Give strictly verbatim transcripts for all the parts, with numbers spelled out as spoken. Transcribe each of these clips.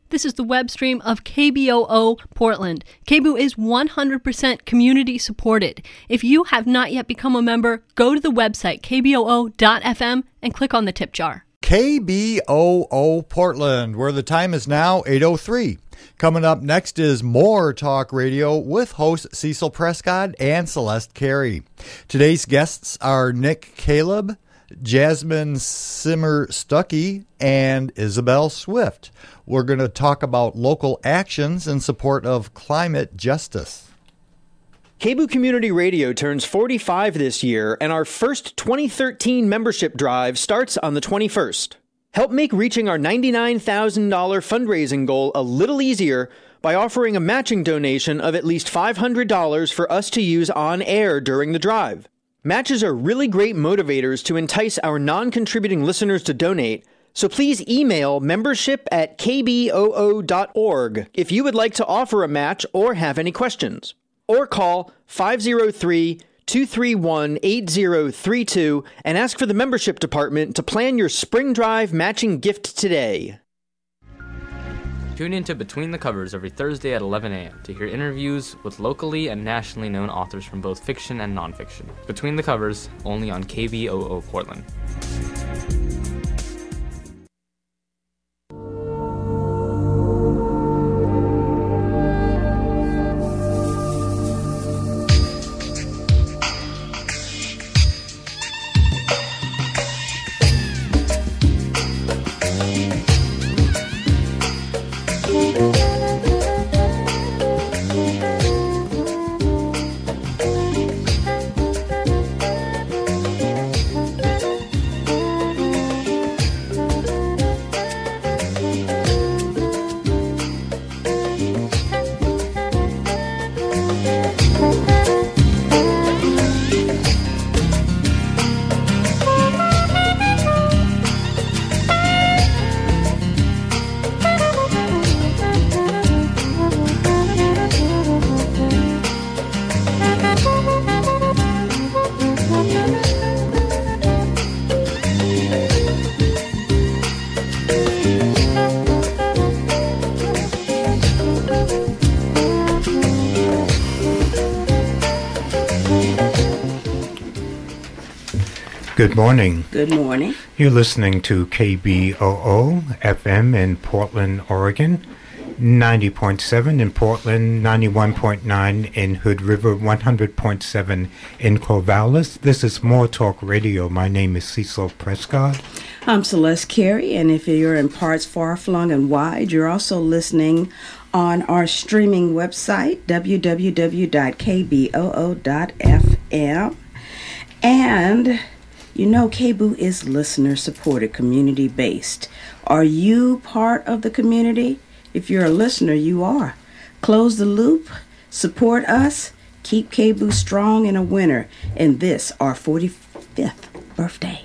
This is the web stream of K B O O Portland. K B O O is one hundred percent community supported. If you have not yet become a member, go to the website k b o o dot f m and click on the tip jar. K B O O Portland, where the time is now eight oh three. Coming up next is more Talk Radio with hosts Cecil Prescott and Celeste Carey. Today's guests are Nick Caleb, Jasmine Simmer-Stuckey, and Isabel Swift. We're going to talk about local actions in support of climate justice. K B O O Community Radio turns forty-five this year, and our first twenty thirteen membership drive starts on the twenty-first. Help make reaching our ninety-nine thousand dollars fundraising goal a little easier by offering a matching donation of at least five hundred dollars for us to use on air during the drive. Matches are really great motivators to entice our non-contributing listeners to donate, so please email membership at k b o o dot org if you would like to offer a match or have any questions. Or call five oh three, two three one, eight oh three two and ask for the membership department to plan your spring drive matching gift today. Tune into Between the Covers every Thursday at eleven a.m. to hear interviews with locally and nationally known authors from both fiction and nonfiction. Between the Covers, only on K B O O Portland. Good morning. Good morning. You're listening to K B O O F M in Portland, Oregon, ninety point seven in Portland, ninety-one point nine in Hood River, one hundred point seven in Corvallis. This is More Talk Radio. My name is Cecil Prescott. I'm Celeste Carey, and if you're in parts far-flung and wide, you're also listening on our streaming website, w w w dot k b o o dot f m. And you know, K B O O is listener-supported, community-based. Are you part of the community? If you're a listener, you are. Close the loop, support us, keep K B O O strong and a winner in this, our forty-fifth birthday.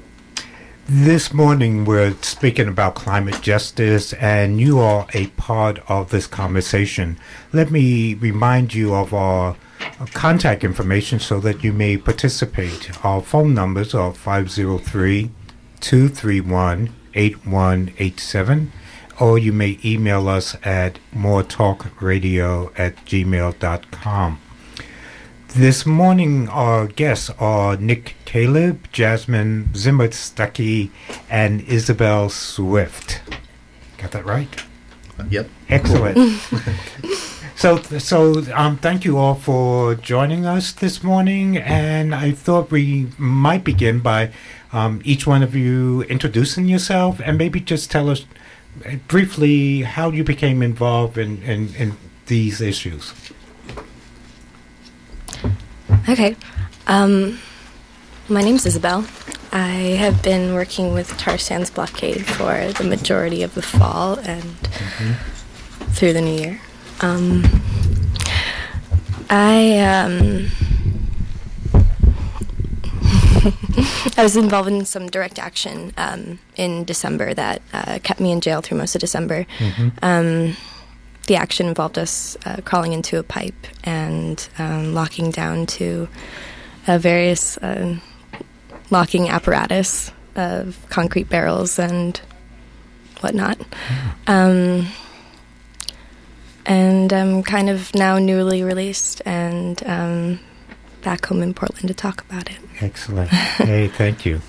This morning we're speaking about climate justice, and you are a part of this conversation. Let me remind you of our contact information so that you may participate. Our phone numbers are five oh three, two three one, eight one eight seven, or you may email us at moretalkradio at gmail dot com. This morning our guests are Nick Caleb, Jasmine Simmer-Stuckey, and Isabel Swift. Got that right? Yep. Excellent. So, so um, thank you all for joining us this morning, and I thought we might begin by um, each one of you introducing yourself and maybe just tell us briefly how you became involved in, in, in these issues. Okay. Um, my name's Isabel. I have been working with Tar Sands Blockade for the majority of the fall and mm-hmm. through the new year. Um, I um, I was involved in some direct action um, in December that uh, kept me in jail through most of December. Mm-hmm. Um, the action involved us uh, crawling into a pipe and um, locking down to uh, various uh, locking apparatus of concrete barrels and whatnot. Mm. Um, and I'm kind of now newly released and um, back home in Portland to talk about it. Excellent. Hey, thank you.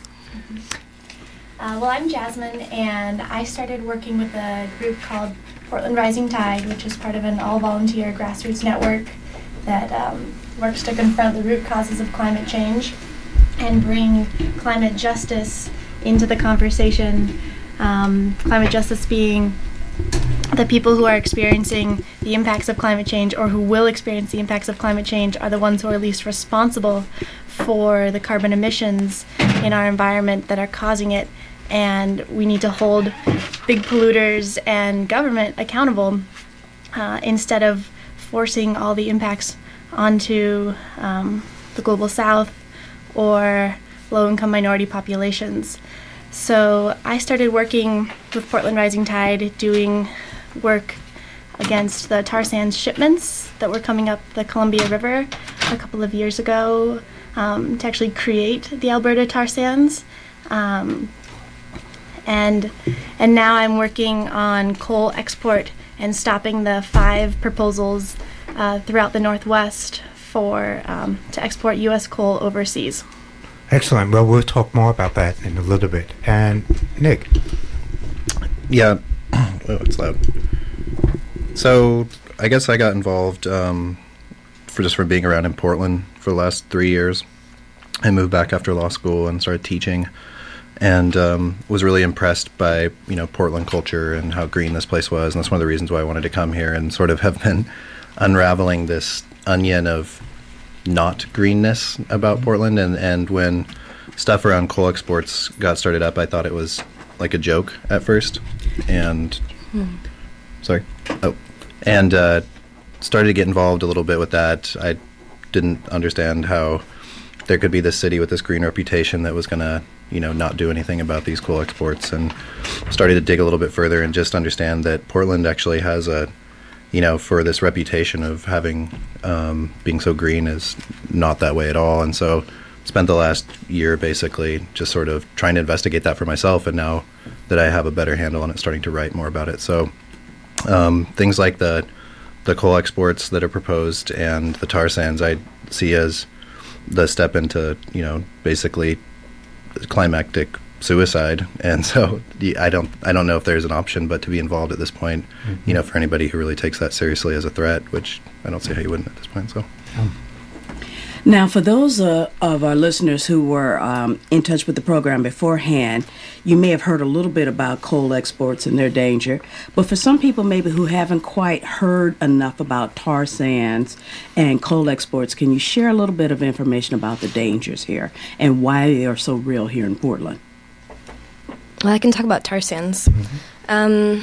Uh, well, I'm Jasmine, and I started working with a group called Portland Rising Tide, which is part of an all-volunteer grassroots network that um, works to confront the root causes of climate change and bring climate justice into the conversation. Um, climate justice being the people who are experiencing the impacts of climate change or who will experience the impacts of climate change are the ones who are least responsible for the carbon emissions in our environment that are causing it. And we need to hold big polluters and government accountable uh, instead of forcing all the impacts onto um, the global south or low-income minority populations. So I started working with Portland Rising Tide, doing work against the tar sands shipments that were coming up the Columbia River a couple of years ago um, to actually create the Alberta tar sands. Um, And and now I'm working on coal export and stopping the five proposals uh, throughout the Northwest for um, to export U S coal overseas. Excellent. Well, we'll talk more about that in a little bit. And Nick. Yeah. Oh, it's loud. So I guess I got involved um, for just from being around in Portland for the last three years. I moved back after law school and started teaching. And um, was really impressed by, you know, Portland culture and how green this place was. And that's one of the reasons why I wanted to come here and sort of have been unraveling this onion of not greenness about Portland. And, and when stuff around coal exports got started up, I thought it was like a joke at first. And, hmm. sorry. Oh, and uh, started to get involved a little bit with that. I didn't understand how there could be this city with this green reputation that was going to, you know, not do anything about these coal exports, and started to dig a little bit further and just understand that Portland actually has a, you know, for this reputation of having, um, being so green is not that way at all. And so spent the last year basically just sort of trying to investigate that for myself. And now that I have a better handle on it, starting to write more about it. So um, things like the, the coal exports that are proposed and the tar sands I see as the step into, you know, basically climactic suicide. And so I don't I don't know if there's an option but to be involved at this point, mm-hmm. you know, for anybody who really takes that seriously as a threat, which I don't see how you wouldn't at this point. So yeah. Now, for those uh, of our listeners who were um, in touch with the program beforehand, you may have heard a little bit about coal exports and their danger. But for some people maybe who haven't quite heard enough about tar sands and coal exports, can you share a little bit of information about the dangers here and why they are so real here in Portland? Well, I can talk about tar sands. Mm-hmm. Um,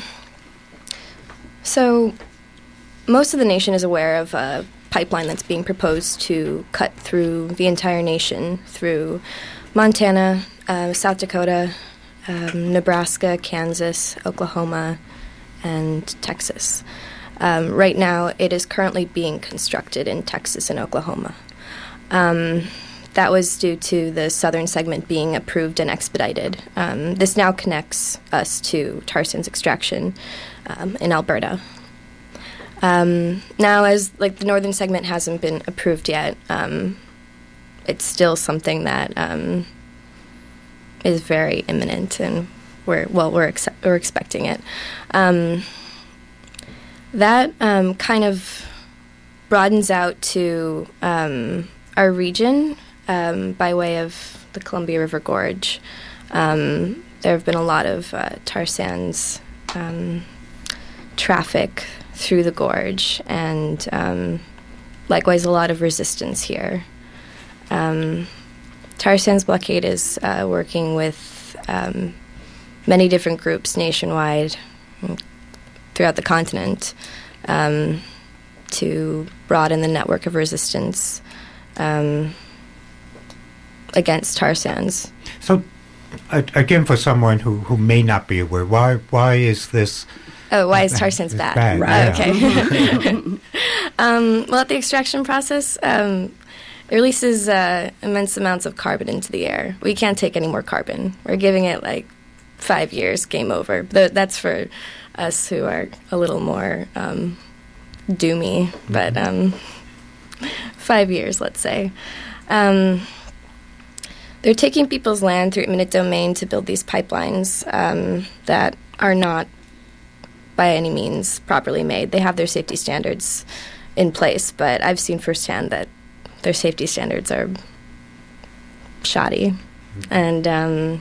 so most of the nation is aware of uh, pipeline that's being proposed to cut through the entire nation, through Montana, uh, South Dakota, um, Nebraska, Kansas, Oklahoma, and Texas. Um, right now, it is currently being constructed in Texas and Oklahoma. Um, that was due to the southern segment being approved and expedited. Um, this now connects us to tar sands extraction um, in Alberta. Um, now, as like the northern segment hasn't been approved yet, um, it's still something that um, is very imminent, and we're well, we're ex- we're expecting it. Um, that um, kind of broadens out to um, our region um, by way of the Columbia River Gorge. Um, there have been a lot of uh, tar sands um, traffic through the gorge, and um, likewise a lot of resistance here. Um, Tar Sands Blockade is uh, working with um, many different groups nationwide throughout the continent um, to broaden the network of resistance um, against tar sands. So, uh, again, for someone who, who may not be aware, why why is this... Oh, why is tar sands bad? bad? Right. Yeah. Okay. um, well, at the extraction process, um, it releases uh, immense amounts of carbon into the air. We can't take any more carbon. We're giving it like five years, game over. But that's for us who are a little more um, doomy, but um, five years, let's say. Um, they're taking people's land through eminent domain to build these pipelines um, that are not by any means properly made. They have their safety standards in place, but I've seen firsthand that their safety standards are shoddy. Mm-hmm. And um,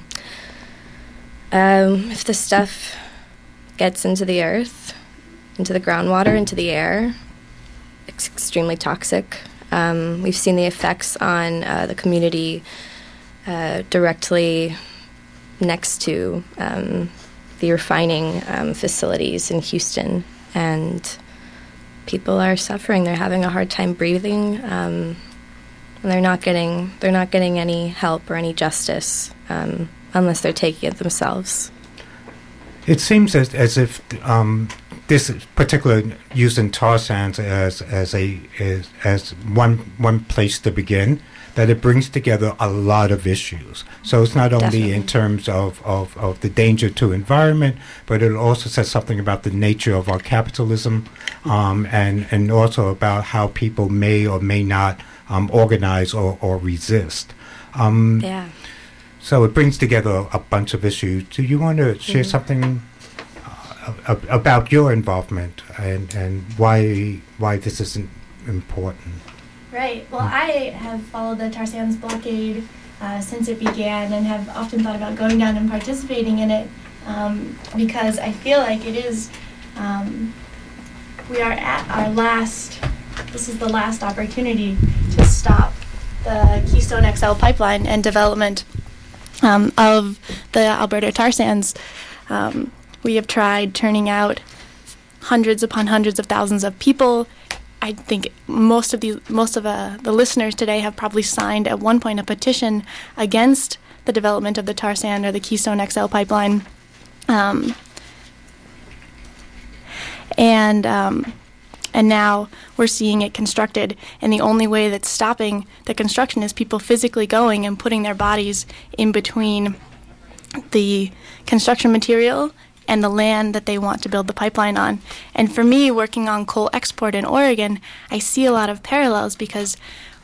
um, if the stuff gets into the earth, into the groundwater, into the air, it's extremely toxic. Um, we've seen the effects on uh, the community uh, directly next to um, the refining um, facilities in Houston, and people are suffering. They're having a hard time breathing, um, and they're not getting they're not getting any help or any justice um, unless they're taking it themselves. It seems as as if um, this particular using tar sands as as a as, as one one place to begin, that it brings together a lot of issues. So it's not only Definitely. in terms of, of, of the danger to environment, but it also says something about the nature of our capitalism, um, and and also about how people may or may not um, organize or, or resist. Um, yeah. So it brings together a bunch of issues. Do you want to share mm-hmm. something uh, about your involvement and, and why why this is important? Right. Well, I have followed the tar sands blockade uh, since it began and have often thought about going down and participating in it um, because I feel like it is, um, we are at our last, this is the last opportunity to stop the Keystone X L pipeline and development um, of the Alberta tar sands. Um, we have tried turning out hundreds upon hundreds of thousands of people. I think most of the most of uh, the listeners today have probably signed at one point a petition against the development of the tar sand or the Keystone X L pipeline, um, and um, and now we're seeing it constructed. And the only way that's stopping the construction is people physically going and putting their bodies in between the construction material and the land that they want to build the pipeline on. And for me, working on coal export in Oregon, I see a lot of parallels because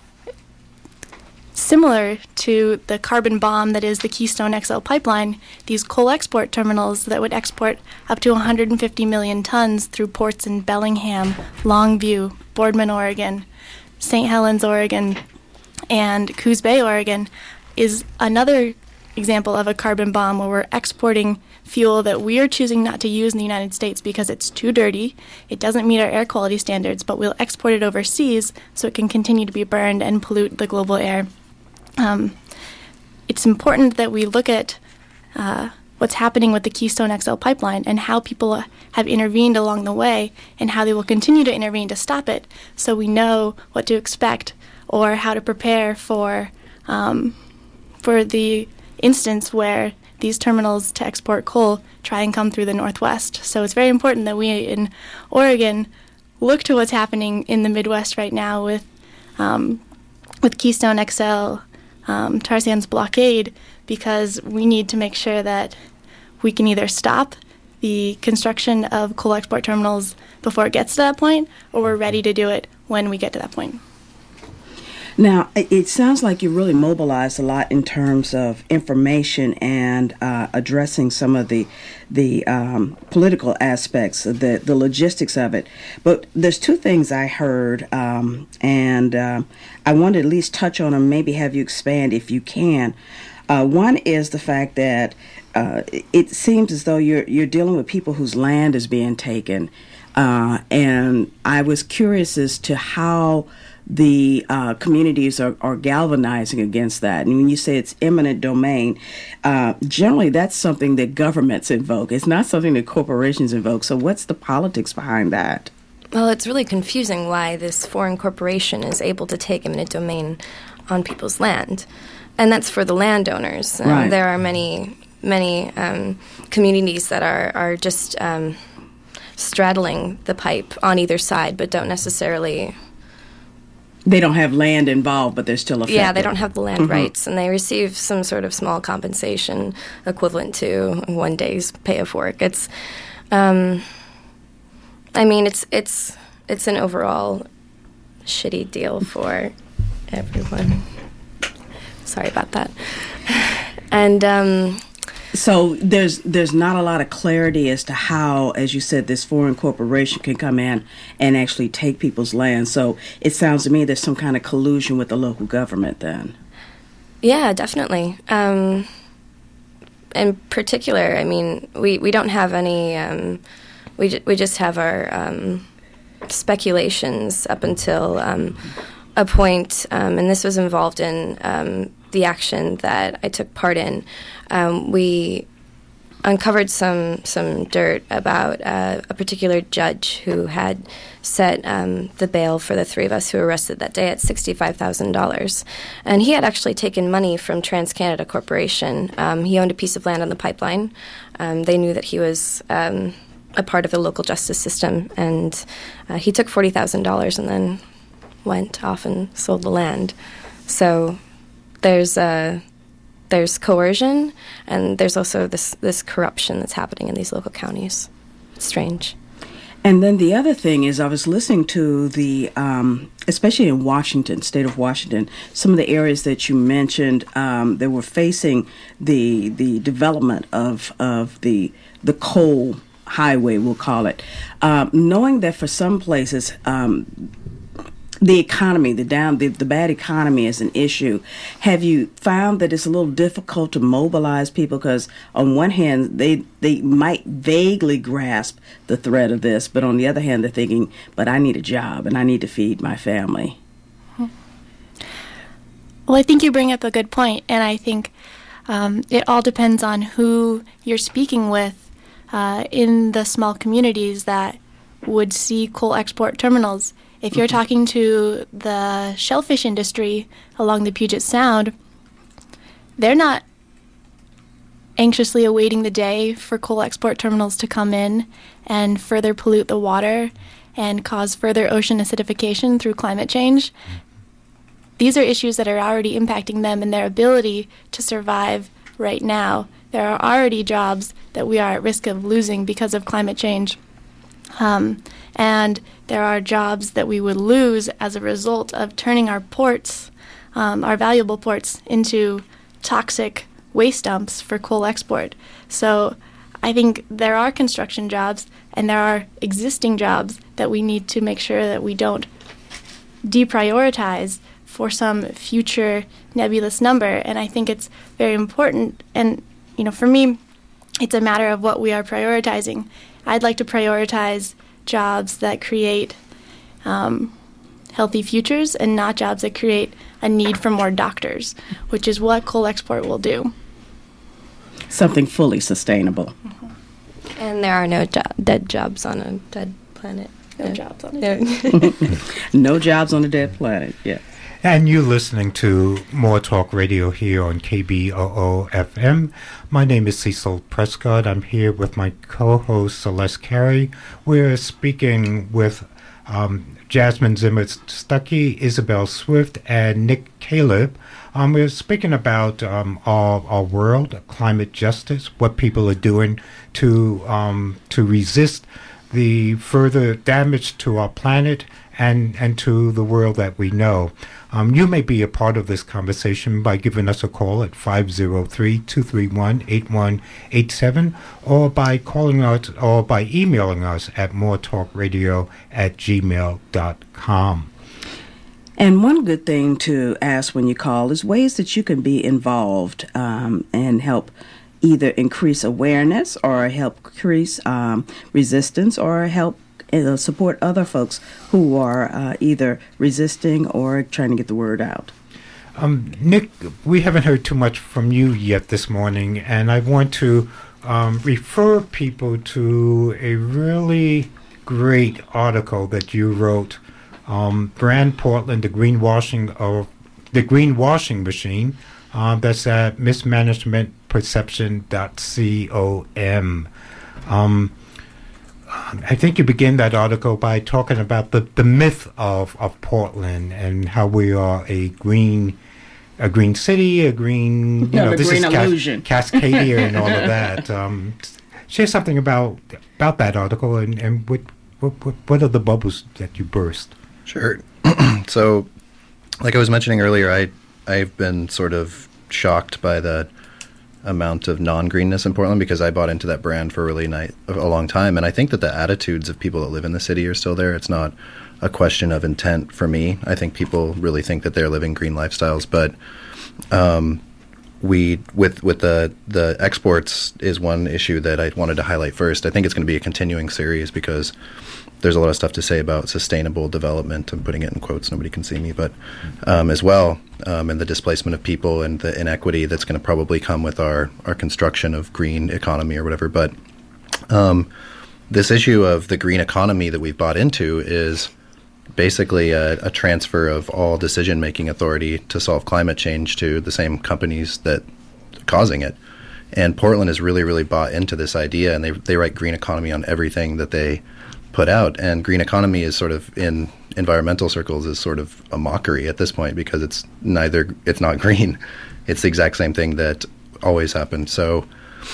similar to the carbon bomb that is the Keystone X L pipeline, these coal export terminals that would export up to one hundred fifty million tons through ports in Bellingham, Longview, Boardman, Oregon, Saint Helens, Oregon, and Coos Bay, Oregon, is another example of a carbon bomb where we're exporting fuel that we are choosing not to use in the United States because it's too dirty, it doesn't meet our air quality standards, but we'll export it overseas so it can continue to be burned and pollute the global air. Um, it's important that we look at uh, what's happening with the Keystone X L pipeline and how people have intervened along the way and how they will continue to intervene to stop it so we know what to expect or how to prepare for um, for the instance where these terminals to export coal try and come through the Northwest. So it's very important that we in Oregon look to what's happening in the Midwest right now with um, with Keystone X L, um, tar sands blockade, because we need to make sure that we can either stop the construction of coal export terminals before it gets to that point, or we're ready to do it when we get to that point. Now, it sounds like you really mobilized a lot in terms of information and uh, addressing some of the the um, political aspects, the the logistics of it. But there's two things I heard, um, and uh, I want to at least touch on them, maybe have you expand if you can. Uh, one is the fact that uh, it seems as though you're you're dealing with people whose land is being taken, uh, and I was curious as to how the uh, communities are, are galvanizing against that. And when you say it's eminent domain, uh, generally that's something that governments invoke. It's not something that corporations invoke. So what's the politics behind that? Well, it's really confusing why this foreign corporation is able to take eminent domain on people's land. And that's for the landowners. Right. Um, there are many, many um, communities that are, are just um, straddling the pipe on either side, but don't necessarily... They don't have land involved, but they're still affected. Yeah, they don't have the land mm-hmm. rights, and they receive some sort of small compensation equivalent to one day's pay of work. It's, um, I mean, it's it's it's an overall shitty deal for everyone. Sorry about that. And um, so there's there's not a lot of clarity as to how, as you said, this foreign corporation can come in and actually take people's land. So it sounds to me there's some kind of collusion with the local government then. Yeah, definitely. Um, in particular, I mean, we, we don't have any, um, we, ju- we just have our um, speculations up until um, a point, um, and this was involved in um, the action that I took part in. Um, we uncovered some some dirt about uh, a particular judge who had set um, the bail for the three of us who were arrested that day at sixty-five thousand dollars. And he had actually taken money from TransCanada Corporation. Um, he owned a piece of land on the pipeline. Um, they knew that he was um, a part of the local justice system, and uh, he took forty thousand dollars and then went off and sold the land. So there's a... There's coercion, and there's also this, this corruption that's happening in these local counties. It's strange. And then the other thing is I was listening to the, um, especially in Washington, state of Washington, some of the areas that you mentioned um, that were facing the the development of of the the coal highway, we'll call it, um, knowing that for some places um, the economy, the down, the, the bad economy is an issue. Have you found that it's a little difficult to mobilize people? Because on one hand, they they might vaguely grasp the threat of this, but on the other hand, they're thinking, but I need a job and I need to feed my family. Well, I think you bring up a good point, and I think um, it all depends on who you're speaking with uh, in the small communities that would see coal export terminals. If you're talking to the shellfish industry along the Puget Sound, they're not anxiously awaiting the day for coal export terminals to come in and further pollute the water and cause further ocean acidification through climate change. These are issues that are already impacting them and their ability to survive right now. There are already jobs that we are at risk of losing because of climate change. Um, and there are jobs that we would lose as a result of turning our ports, um, our valuable ports, into toxic waste dumps for coal export. So I think there are construction jobs and there are existing jobs that we need to make sure that we don't deprioritize for some future nebulous number. And I think it's very important. And, you know, for me, it's a matter of what we are prioritizing. I'd like to prioritize jobs that create um, healthy futures and not jobs that create a need for more doctors, which is what coal export will do. Something fully sustainable. Mm-hmm. And there are no jo- dead jobs on a dead planet. No yeah. jobs on a dead planet. No jobs on a dead planet, yeah. And you're listening to More Talk Radio here on K B O O F M. My name is Cecil Prescott. I'm here with my co-host Celeste Carey. We're speaking with um, Jasmine Zimmer-Stuckey, Isabel Swift, and Nick Caleb. Um, we're speaking about um, our, our world, climate justice, what people are doing to um, to resist the further damage to our planet and, and to the world that we know. Um, you may be a part of this conversation by giving us a call at five oh three, two three one, eight one eight seven or by calling us or by emailing us at moretalkradio at gmail dot com. And one good thing to ask when you call is ways that you can be involved um, and help either increase awareness or help increase um, resistance or help uh, support other folks who are uh, either resisting or trying to get the word out. Um, Nick, we haven't heard too much from you yet this morning, and I want to um, refer people to a really great article that you wrote, um, Brand Portland, the greenwashing of the greenwashing machine. Uh, that's at mismanagement perception dot com. Um, I think you begin that article by talking about the, the myth of, of Portland and how we are a green a green city, a green you no, know the this green is illusion. Cas- Cascadia and all of that. Um, share something about about that article and, and what what, what, what are the bubbles that you burst? Sure. So, like I was mentioning earlier, I, I've been sort of shocked by the amount of non-greenness in Portland because I bought into that brand for a really night, a long time. And I think that the attitudes of people that live in the city are still there. It's not a question of intent for me. I think people really think that they're living green lifestyles. But um, we, with with the, the exports is one issue that I wanted to highlight first. I think it's going to be a continuing series because there's a lot of stuff to say about sustainable development. I'm putting it in quotes. Nobody can see me, but um, as well, um, and the displacement of people and the inequity that's going to probably come with our, our construction of green economy or whatever. But um, this issue of the green economy that we've bought into is basically a, a transfer of all decision-making authority to solve climate change to the same companies that are causing it. And Portland has really, really bought into this idea, and they they write green economy on everything that they put out. And green economy is sort of in environmental circles is sort of a mockery at this point because it's neither it's not green. It's the exact same thing that always happened. So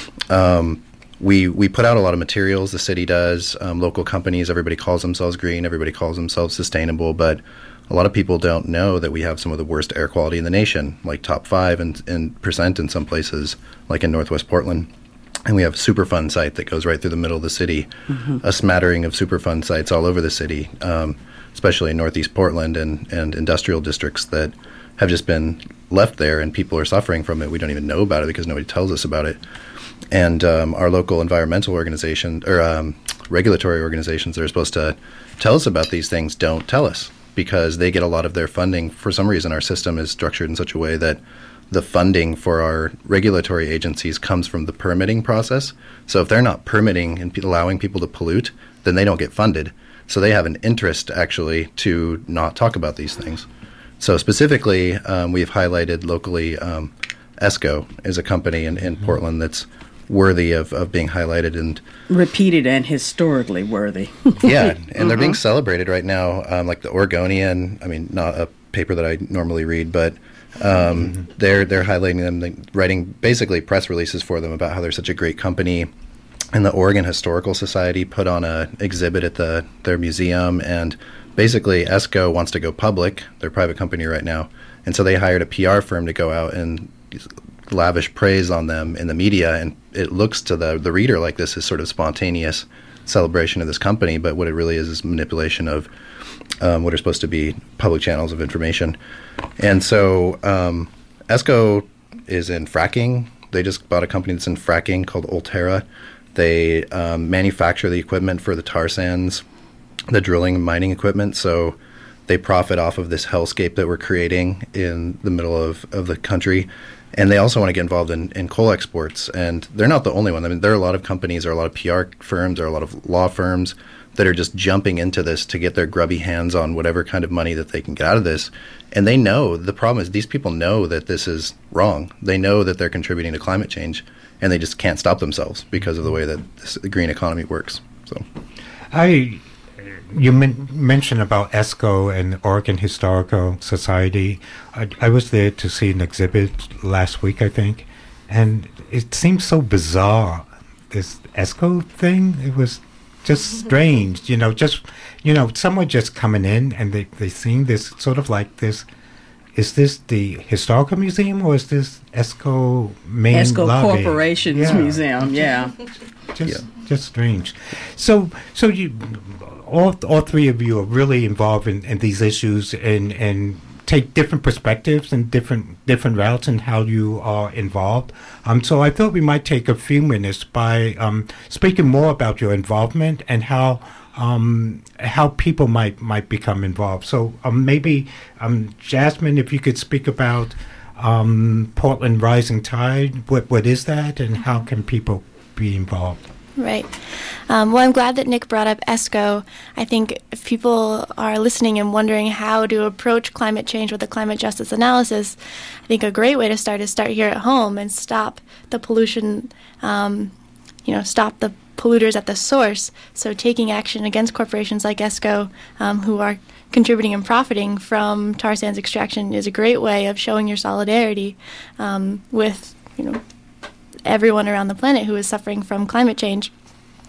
um, we we put out a lot of materials. The city does. Um, local companies. Everybody calls themselves green. Everybody calls themselves sustainable. But a lot of people don't know that we have some of the worst air quality in the nation, like top five and in percent in some places, like in Northwest Portland. And we have a Superfund site that goes right through the middle of the city, mm-hmm. a smattering of Superfund sites all over the city, um, especially in Northeast Portland and, and industrial districts that have just been left there, and people are suffering from it. We don't even know about it because nobody tells us about it. And um, our local environmental organization or um, regulatory organizations that are supposed to tell us about these things don't tell us because they get a lot of their funding. For some reason, our system is structured in such a way that the funding for our regulatory agencies comes from the permitting process. So if they're not permitting and p- allowing people to pollute, then they don't get funded. So they have an interest, actually, to not talk about these things. So specifically, um, we've highlighted locally um, ESCO is a company in, in mm-hmm. Portland that's worthy of, of being highlighted. And repeated and historically worthy. Yeah, and mm-hmm. they're being celebrated right now, um, like the Oregonian, I mean, not a paper that I normally read, but Um, mm-hmm. They're they're highlighting them, like, writing basically press releases for them about how they're such a great company. And the Oregon Historical Society put on a exhibit at the their museum, and basically ESCO wants to go public. They're a private company right now, and so they hired a P R firm to go out and lavish praise on them in the media. And it looks to the the reader like this is sort of spontaneous celebration of this company, but what it really is is manipulation of um, what are supposed to be public channels of information. And so um, ESCO is in fracking. They just bought a company that's in fracking called Ulterra. They um, manufacture the equipment for the tar sands, the drilling and mining equipment. So they profit off of this hellscape that we're creating in the middle of, of the country. And they also want to get involved in, in coal exports. And they're not the only one. I mean, there are a lot of companies, there are a lot of P R firms, there are a lot of law firms that are just jumping into this to get their grubby hands on whatever kind of money that they can get out of this. And they know, the problem is these people know that this is wrong. They know that they're contributing to climate change, and they just can't stop themselves because of the way that this, the green economy works. So, I, you men- mentioned about ESCO and Oregon Historical Society. I, I was there to see an exhibit last week, I think, and it seems so bizarre, this ESCO thing. It was just strange, you know, just, you know, someone just coming in and they, they seeing this sort of like this, is this the Historical Museum or is this ESCO main ESCO lobby? Corporation's yeah. Museum, yeah. Just, yeah. just strange. So, so you, all, all three of you are really involved in, in these issues and, and take different perspectives and different different routes in how you are involved. Um, so I thought we might take a few minutes by um, speaking more about your involvement and how um, how people might might become involved. So um, maybe um, Jasmine, if you could speak about um, Portland Rising Tide. What what is that, and how can people be involved? Right. Um, well, I'm glad that Nick brought up ESCO. I think if people are listening and wondering how to approach climate change with a climate justice analysis, I think a great way to start is start here at home and stop the pollution, um, you know, stop the polluters at the source. So taking action against corporations like ESCO, um, who are contributing and profiting from tar sands extraction, is a great way of showing your solidarity um, with, you know, everyone around the planet who is suffering from climate change.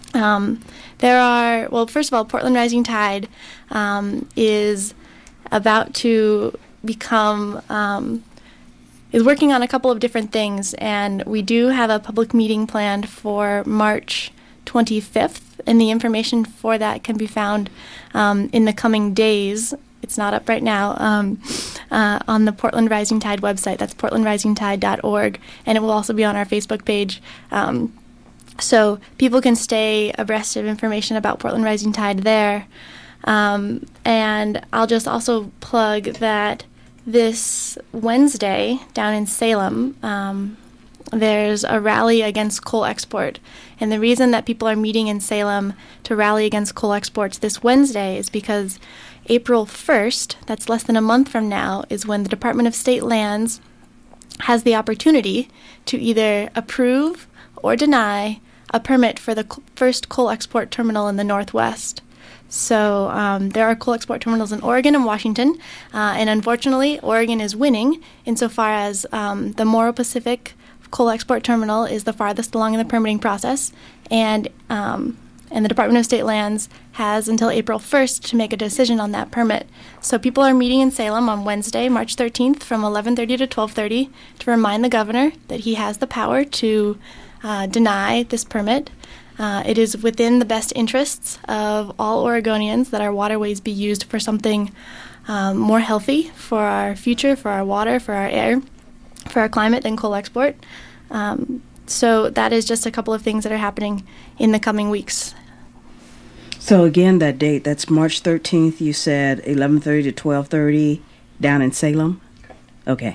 Um, there are, well, first of all, Portland Rising Tide um, is about to become, um, is working on a couple of different things, and we do have a public meeting planned for March twenty-fifth, and the information for that can be found um, in the coming days. It's not up right now, um, uh, on the Portland Rising Tide website. That's portland rising tide dot org, and it will also be on our Facebook page. Um, so people can stay abreast of information about Portland Rising Tide there. Um, and I'll just also plug that this Wednesday down in Salem, um, there's a rally against coal export. And the reason that people are meeting in Salem to rally against coal exports this Wednesday is because April first, that's less than a month from now, is when the Department of State Lands has the opportunity to either approve or deny a permit for the co- first coal export terminal in the Northwest. So um, there are coal export terminals in Oregon and Washington, uh, and unfortunately, Oregon is winning insofar as um, the Morrow Pacific coal export terminal is the farthest along in the permitting process, and um, and the Department of State Lands has until April first to make a decision on that permit. So people are meeting in Salem on Wednesday, March thirteenth, from eleven thirty to twelve thirty to remind the governor that he has the power to uh, deny this permit. Uh, it is within the best interests of all Oregonians that our waterways be used for something um, more healthy for our future, for our water, for our air, for our climate than coal export. Um, so that is just a couple of things that are happening in the coming weeks. So again, that date, that's March thirteenth, you said eleven thirty to twelve thirty down in Salem? Okay.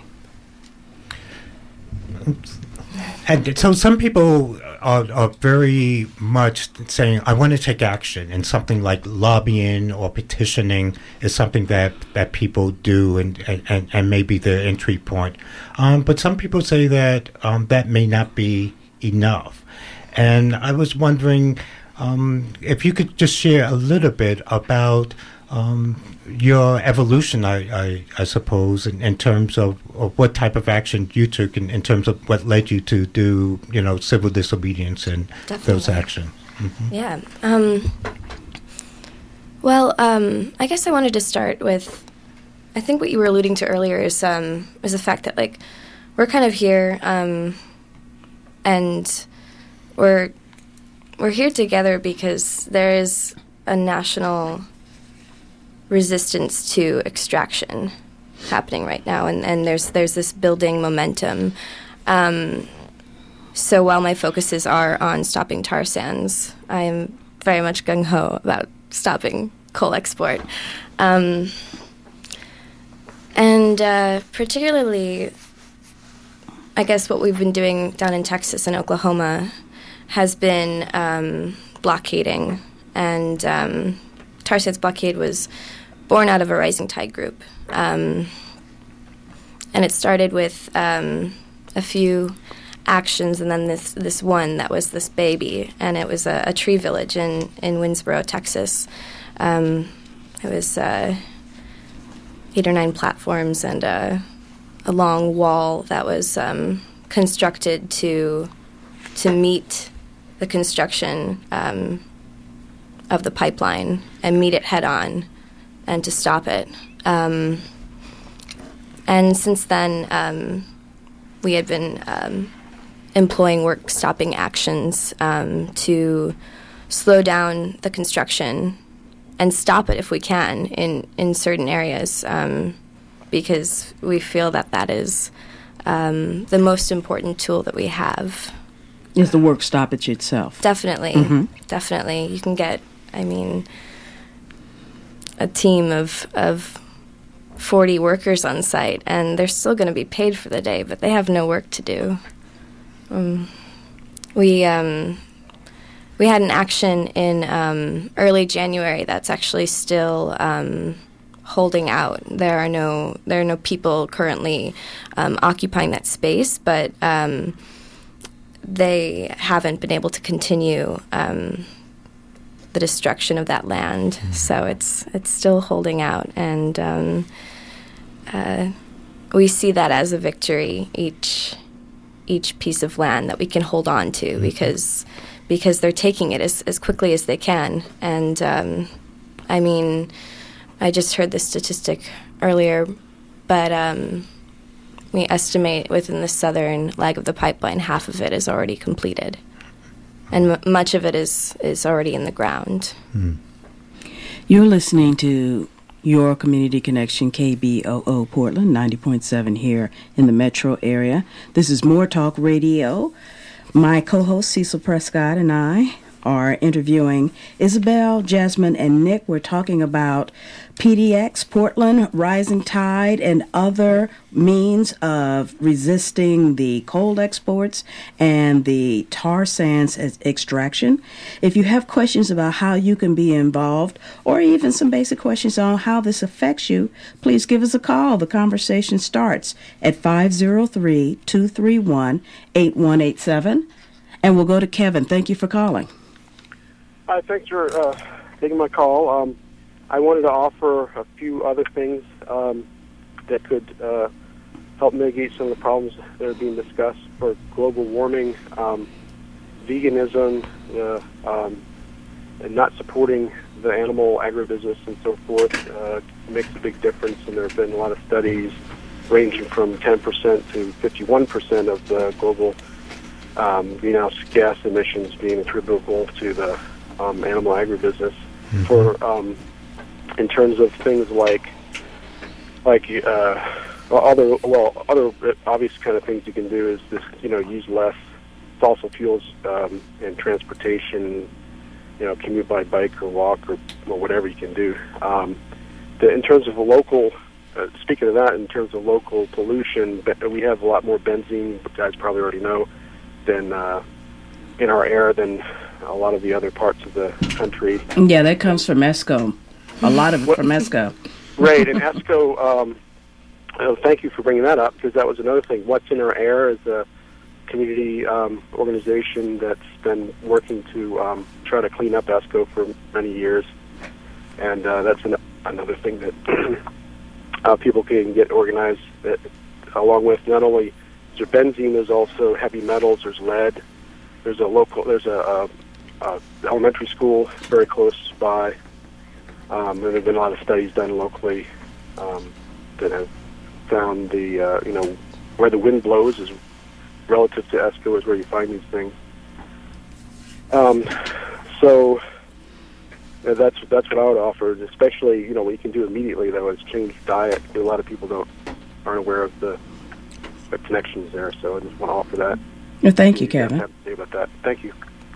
And so some people are, are very much saying, I want to take action, and something like lobbying or petitioning is something that, that people do and, and, and maybe the entry point. Um, but some people say that um, that may not be enough. And I was wondering um, if you could just share a little bit about um, your evolution, I, I, I suppose, in, in terms of, of what type of action you took in, in terms of what led you to do, you know, civil disobedience and Definitely. those actions. Mm-hmm. Yeah. Um, well, um, I guess I wanted to start with, I think what you were alluding to earlier is um, is the fact that, like, we're kind of here, um, and we're we're here together because there is a national resistance to extraction happening right now, and, and there's there's this building momentum. Um, so while my focuses are on stopping tar sands, I am very much gung-ho about stopping coal export. Um, and uh, particularly, I guess what we've been doing down in Texas and Oklahoma has been um, blockading, and um, tar sands blockade was born out of a Rising Tide group. Um, and it started with um, a few actions, and then this, this one that was this baby, and it was a, a tree village in, in Winsboro, Texas. Um, it was uh, eight or nine platforms and a, a long wall that was um, constructed to to meet the construction um, of the pipeline and meet it head on, and to stop it. Um, and since then, um, we had been um, employing work-stopping actions um, to slow down the construction and stop it if we can in, in certain areas, um, because we feel that that is um, the most important tool that we have. Is the work stoppage itself? Definitely. Mm-hmm. Definitely. You can get, I mean, a team of of forty workers on site, and they're still going to be paid for the day, but they have no work to do. Um, we um, we had an action in um, early January that's actually still um, holding out. There are no there are no people currently um, occupying that space, but um, they haven't been able to continue Um, the destruction of that land, mm-hmm. so it's it's still holding out, and um, uh, we see that as a victory each each piece of land that we can hold on to, mm-hmm. because because they're taking it as, as quickly as they can. And, um, I mean, I just heard the statistic earlier, but um, we estimate within the southern leg of the pipeline, half of it is already completed. And m- much of it is, is already in the ground. Hmm. You're listening to Your Community Connection, K B O O Portland, ninety point seven here in the metro area. This is More Talk Radio. My co-host Cecil Prescott and I are interviewing Isabel, Jasmine, and Nick. We're talking about P D X, Portland Rising Tide, and other means of resisting the coal exports and the tar sands extraction. If you have questions about how you can be involved, or even some basic questions on how this affects you, please give us a call. The conversation starts at five oh three, two three one, eight one eight seven. And we'll go to Kevin. Thank you for calling. Hi, thanks for uh, taking my call. Um, I wanted to offer a few other things um, that could uh, help mitigate some of the problems that are being discussed for global warming, um, veganism, uh, um, and not supporting the animal agribusiness and so forth uh, makes a big difference. And there have been a lot of studies ranging from ten percent to fifty-one percent of the global um, greenhouse gas emissions being attributable to the um, animal agribusiness. Mm-hmm. For um, in terms of things like like uh, other well other obvious kind of things you can do is just you know use less fossil fuels um, in transportation. You know, commute by bike or walk or, or whatever you can do. Um, the, in terms of a local, uh, speaking of that, in terms of local pollution, we have a lot more benzene, you guys probably already know, than uh, in our air than a lot of the other parts of the country. Yeah, that comes from ESCO. A lot of it from ESCO. Right, and ESCO, um, oh, thank you for bringing that up, because that was another thing. What's in Our Air is a community um, organization that's been working to um, try to clean up ESCO for many years, and uh, that's an, another thing that uh, people can get organized that, along with. Not only is there benzene, there's also heavy metals, there's lead, there's a local, there's a, a, a elementary school very close by, um, and there have been a lot of studies done locally um, that have found the, uh, you know, where the wind blows is relative to ESCO is where you find these things. Um, so uh, that's that's what I would offer, especially, you know, what you can do immediately, though, is change diet. A lot of people don't aren't aware of the, the connections there, so I just want to offer that. Well, thank you, Kevin. Have to say about that. Thank you.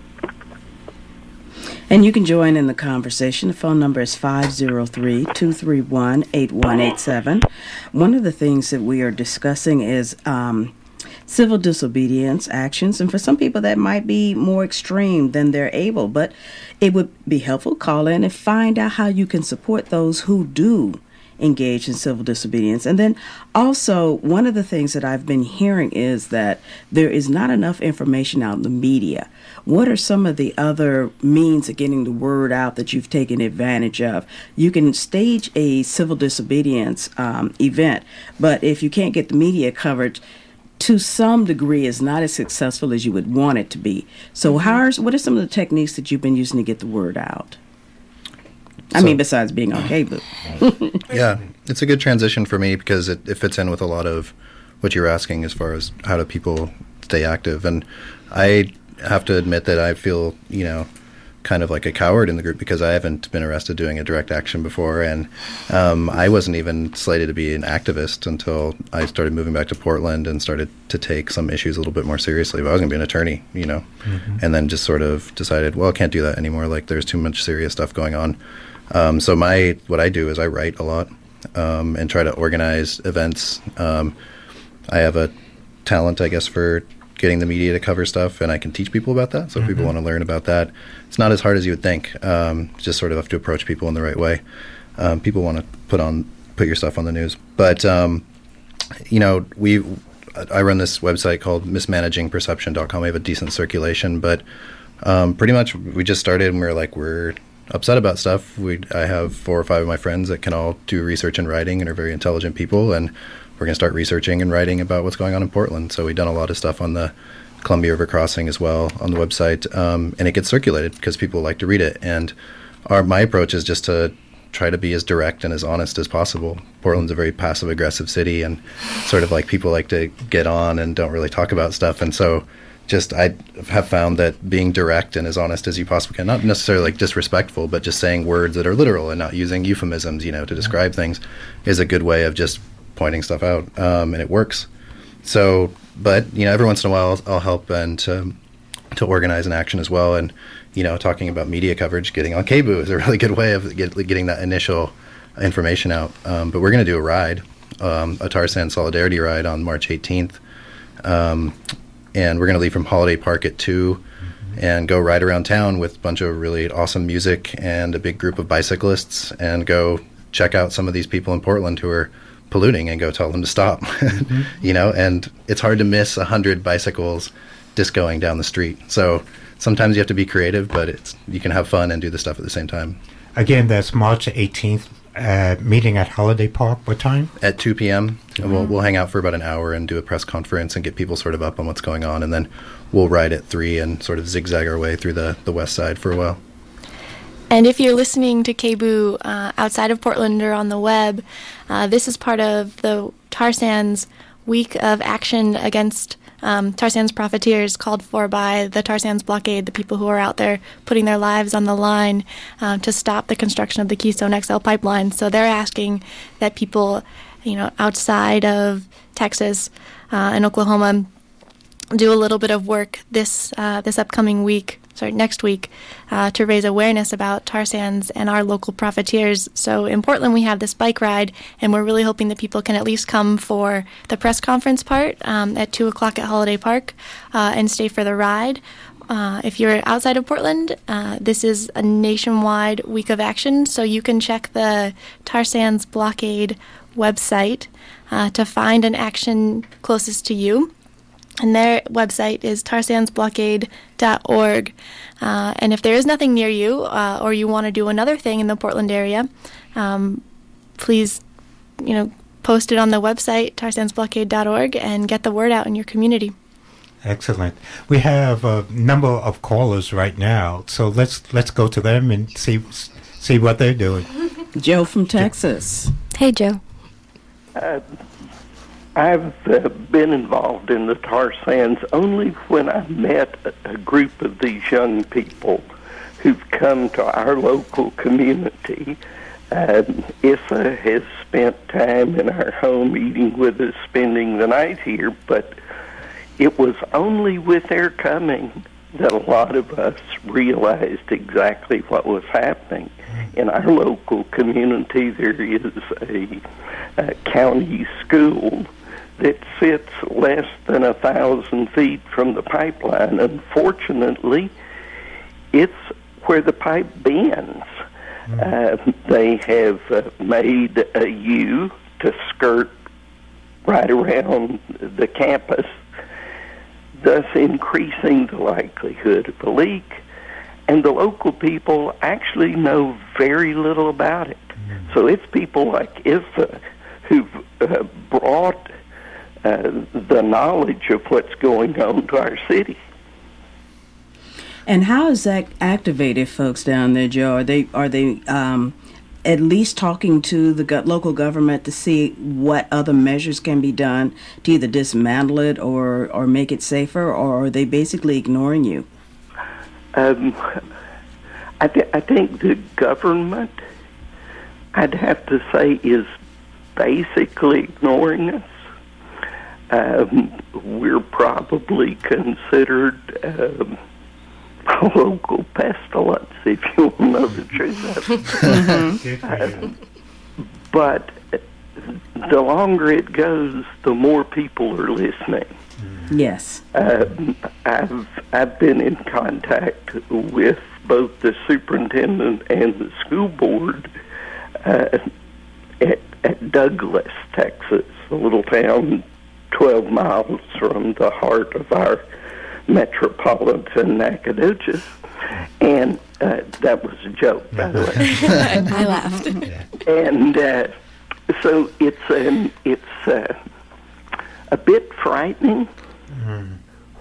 And you can join in the conversation. The phone number is five oh three, two three one, eight one eight seven. One of the things that we are discussing is um, civil disobedience actions, and for some people that might be more extreme than they're able, but it would be helpful to call in and find out how you can support those who do engage in civil disobedience. And then also, one of the things that I've been hearing is that there is not enough information out in the media. What are some of the other means of getting the word out that you've taken advantage of? You can stage a civil disobedience um, event, but if you can't get the media coverage, to some degree is not as successful as you would want it to be. So how are, what are some of the techniques that you've been using to get the word out? I so, mean, besides being on cable. Yeah, it's a good transition for me because it, it fits in with a lot of what you're asking as far as how do people stay active. And I have to admit that I feel, you know, kind of like a coward in the group because I haven't been arrested doing a direct action before, and um, I wasn't even slated to be an activist until I started moving back to Portland and started to take some issues a little bit more seriously. But I was going to be an attorney, you know, mm-hmm. and then just sort of decided, well, I can't do that anymore. Like, there's too much serious stuff going on. Um, so my what I do is I write a lot um, and try to organize events. Um, I have a talent, I guess, for getting the media to cover stuff, and I can teach people about that. So mm-hmm. if people want to learn about that, it's not as hard as you would think. Um, just sort of have to approach people in the right way. Um, people want to put on put your stuff on the news, but um, you know, we I run this website called mismanaging perception dot com. We have a decent circulation, but um, pretty much we just started and we were like we're upset about stuff. We I have four or five of my friends that can all do research and writing and are very intelligent people, and we're going to start researching and writing about what's going on in Portland. So we've done a lot of stuff on the Columbia River Crossing as well on the website, um, and it gets circulated because people like to read it. And our my approach is just to try to be as direct and as honest as possible. Portland's a very passive-aggressive city, and sort of like people like to get on and don't really talk about stuff. And so just I have found that being direct and as honest as you possibly can, not necessarily like disrespectful, but just saying words that are literal and not using euphemisms, you know, to describe things, is a good way of just pointing stuff out, um, and it works. So, but, you know, every once in a while I'll, I'll help and um, to organize an action as well. And, you know, talking about media coverage, getting on K B O O is a really good way of get, getting that initial information out. Um, but we're going to do a ride, um, a Tar Sands Solidarity Ride on March eighteenth. Um, and we're going to leave from Holiday Park at two mm-hmm. and go ride around town with a bunch of really awesome music and a big group of bicyclists, and go check out some of these people in Portland who are polluting and go tell them to stop. Mm-hmm. You know, and it's hard to miss a hundred bicycles discoing down the street. So sometimes you have to be creative, but it's you can have fun and do the stuff at the same time. Again, that's March eighteenth, uh, meeting at Holiday Park. What time? At two p.m. And we'll, we'll hang out for about an hour and do a press conference and get people sort of up on what's going on. And then we'll ride at three and sort of zigzag our way through the, the west side for a while. And if you're listening to K B O O uh, outside of Portland or on the web, uh, this is part of the Tar Sands Week of Action against um, tar sands profiteers, called for by the Tar Sands Blockade, the people who are out there putting their lives on the line uh, to stop the construction of the Keystone X L pipeline. So they're asking that people, you know, outside of Texas uh, and Oklahoma do a little bit of work this uh, this upcoming week, sorry, next week, uh, to raise awareness about tar sands and our local profiteers. So in Portland, we have this bike ride, and we're really hoping that people can at least come for the press conference part um, at two o'clock at Holiday Park uh, and stay for the ride. Uh, if you're outside of Portland, uh, this is a nationwide week of action, so you can check the Tar Sands Blockade website uh, to find an action closest to you. And their website is tar sands blockade dot org. Uh, and if there is nothing near you, uh, or you want to do another thing in the Portland area, um, please, you know, post it on the website, tar sands blockade dot org, and get the word out in your community. Excellent. We have a number of callers right now, so let's let's go to them and see see what they're doing. Joe from Texas. Hey, Joe. Uh, I've uh, been involved in the tar sands only when I met a, a group of these young people who've come to our local community. Um, Issa has spent time in our home eating with us, spending the night here, but it was only with their coming that a lot of us realized exactly what was happening. In our local community, there is a, a county school that sits less than a thousand feet from the pipeline. Unfortunately, it's where the pipe bends. Mm. Uh, they have uh, made a U to skirt right around the campus, thus increasing the likelihood of a leak. And the local people actually know very little about it. Mm. So it's people like Issa who've uh, brought Uh, the knowledge of what's going on to our city. And how is that activated folks down there, Joe? Are they are they um, at least talking to the go- local government to see what other measures can be done to either dismantle it or, or make it safer, or are they basically ignoring you? Um, I, th- I think the government, I'd have to say, is basically ignoring us. Um, we're probably considered um, a local pestilence, if you want to know the truth of it. Mm-hmm. uh, but the longer it goes, the more people are listening. Yes. Um, I've I've been in contact with both the superintendent and the school board uh, at, at Douglas, Texas, a little town twelve miles from the heart of our metropolitan Nacogdoches, and uh, that was a joke, by the way. I laughed. And uh, so it's um, it's uh, a bit frightening mm.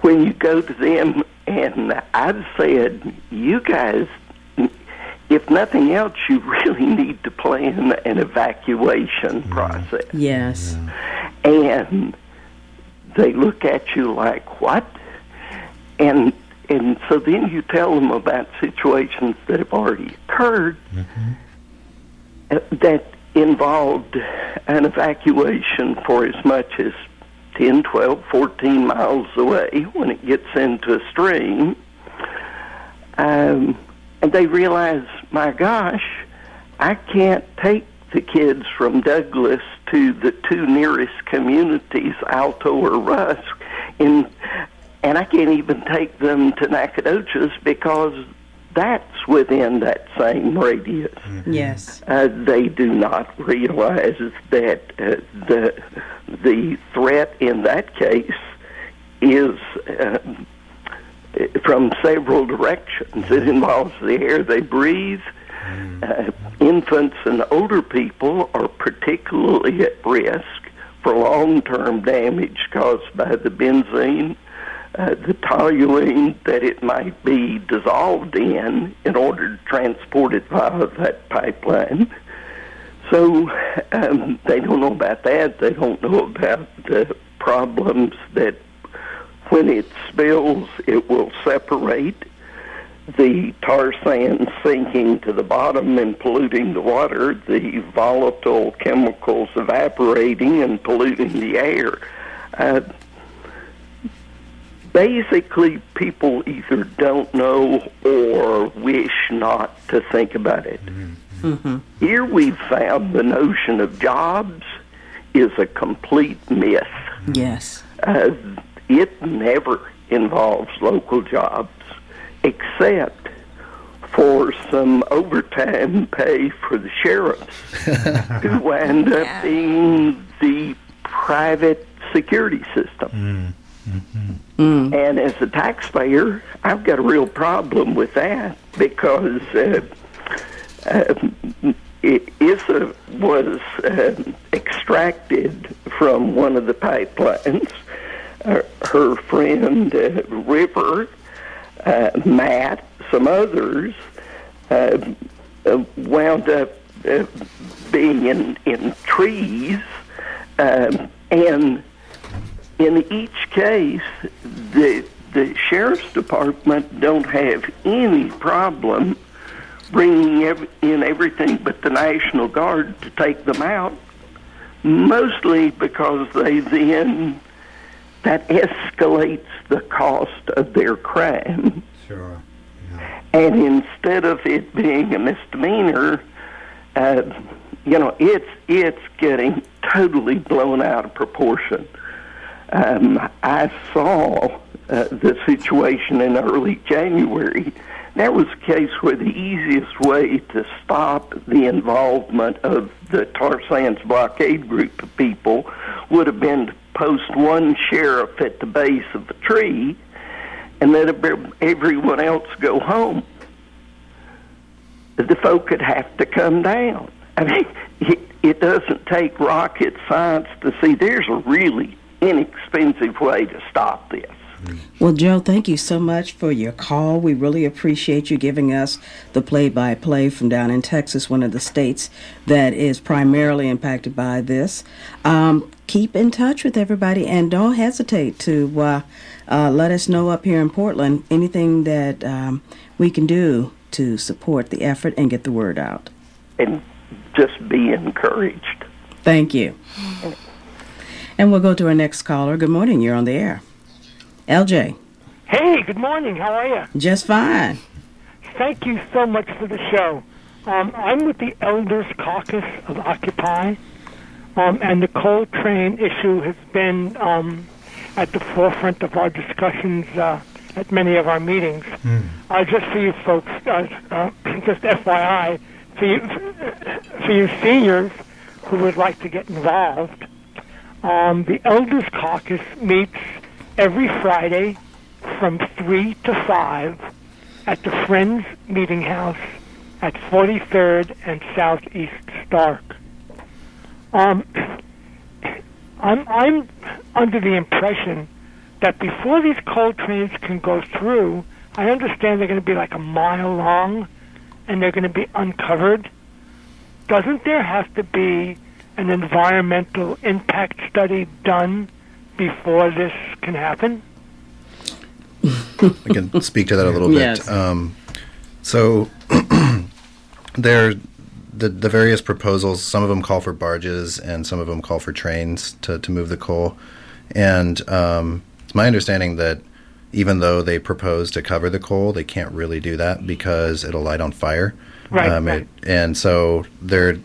when you go to them, and I've said, you guys, if nothing else, you really need to plan an evacuation process. Yes. And they look at you like, what? And and so then you tell them about situations that have already occurred mm-hmm. uh, that involved an evacuation for as much as ten, twelve, fourteen miles away when it gets into a stream. Um, and they realize, my gosh, I can't take the kids from Douglas to the two nearest communities, Alto or Rusk, in, and I can't even take them to Nacogdoches because that's within that same radius. Mm-hmm. Yes. Uh, they do not realize that uh, the the threat in that case is uh, from several directions. It involves the air they breathe. Uh, infants and older people are particularly at risk for long-term damage caused by the benzene, uh, the toluene that it might be dissolved in in order to transport it via that pipeline. So um, they don't know about that. They don't know about the problems that when it spills, it will separate the tar sands sinking to the bottom and polluting the water, the volatile chemicals evaporating and polluting the air. Uh, basically, people either don't know or wish not to think about it. Mm-hmm. Here we've found the notion of jobs is a complete myth. Yes. Uh, it never involves local jobs, except for some overtime pay for the sheriffs who wind up yeah. being the private security system. Mm. Mm-hmm. Mm. And as a taxpayer, I've got a real problem with that because uh, uh, I S A was uh, extracted from one of the pipelines. Uh, her friend uh, River, uh, Matt, some others uh, uh, wound up uh, being in, in trees, um, and in each case, the the sheriff's department don't have any problem bringing every, in everything but the National Guard to take them out, mostly because they then that escalates the cost of their crime. Sure. Yeah. And instead of it being a misdemeanor, uh, you know, it's it's getting totally blown out of proportion. Um, I saw uh, the situation in early January. That was a case where the easiest way to stop the involvement of the tar sands blockade group of people would have been to post one sheriff at the base of a tree and let everyone else go home. The folk would have to come down. I mean, it, it doesn't take rocket science to see there's a really inexpensive way to stop this. Well, Joe, thank you so much for your call. We really appreciate you giving us the play-by-play from down in Texas, one of the states that is primarily impacted by this. Um, keep in touch with everybody, and don't hesitate to uh, uh, let us know up here in Portland anything that um, we can do to support the effort and get the word out. And just be encouraged. Thank you. And we'll go to our next caller. Good morning. You're on the air. L J. Hey, good morning. How are you? Just fine. Thank you so much for the show. Um, I'm with the Elders Caucus of Occupy, um, and the coal train issue has been um, at the forefront of our discussions uh, at many of our meetings. Mm. Uh, just for you folks, uh, uh, just F Y I, for you, for you seniors who would like to get involved, um, the Elders Caucus meets every Friday from three to five at the Friends Meeting House at forty-third and Southeast Stark. Um, I'm, I'm under the impression that before these coal trains can go through, I understand they're going to be like a mile long, and they're going to be uncovered. Doesn't there have to be an environmental impact study done before this can happen? I can speak to that a little bit. Yes. Um, so there, the the various proposals, some of them call for barges and some of them call for trains to, to move the coal. And um, it's my understanding that even though they propose to cover the coal, they can't really do that because it'll light on fire. Right, um, right. It, and so they're